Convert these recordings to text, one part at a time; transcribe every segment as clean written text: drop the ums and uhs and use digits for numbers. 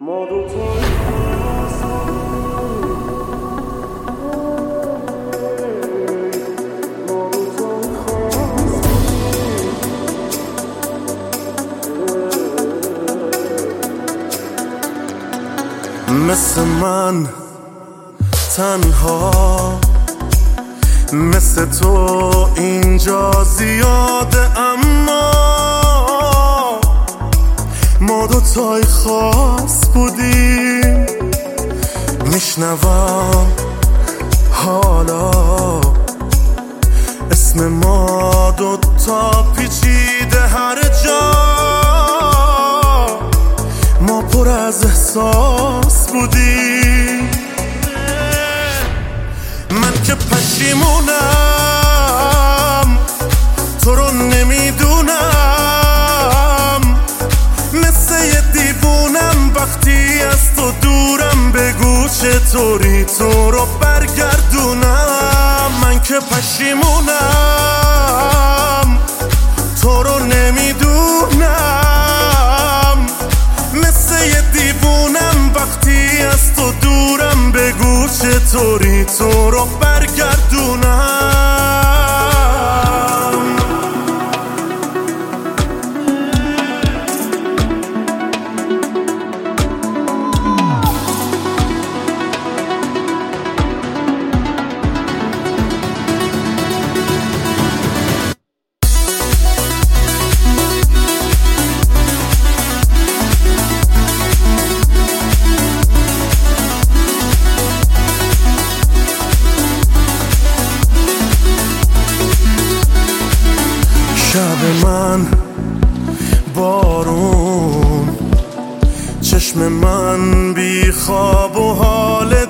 ما دوتا مثل من تنها، مثل تو اینجا زیاده، اما ما دوتای خاص بودیم. میشنوم حالا اسم ما دوتا پیچیده هر جا، ما پر از احساس بودیم. من که پشیمونم تو رو نمیدونم، مثل یه دیوونم وقتی از تو دورم، بگو چطوری تو رو برگردونم. من که پشیمونم تو رو نمیدونم، مثل یه دیوونم وقتی از تو دورم، بگو چطوری تو رو برگردونم. شب من بارون، چشم من بی خواب و حال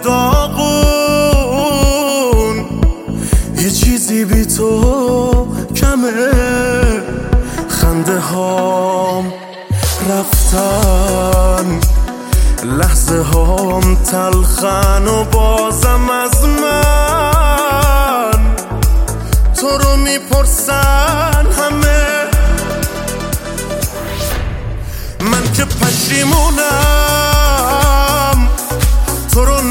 داغون، یه چیزی بی تو کمه، خنده هام رفتن، لحظه هام تلخن و بازم از من تو رو میپرسن همه. من که پشیمونم تو رو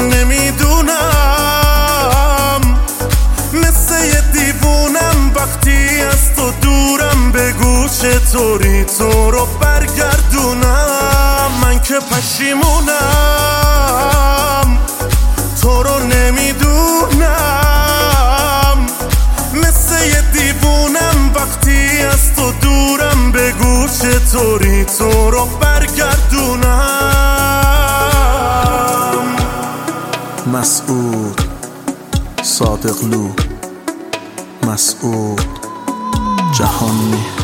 نمیدونم، مثل یه دیوونم وقتی از تو دورم، بگو چطوری تو رو برگردونم. من که پشیمونم تو رو نمیدونم، مثل یه دیوونم وقتی از تو دورم، بگو چطوری تو رو برگردونم. مسعود صادقلو، مسعود جهانی.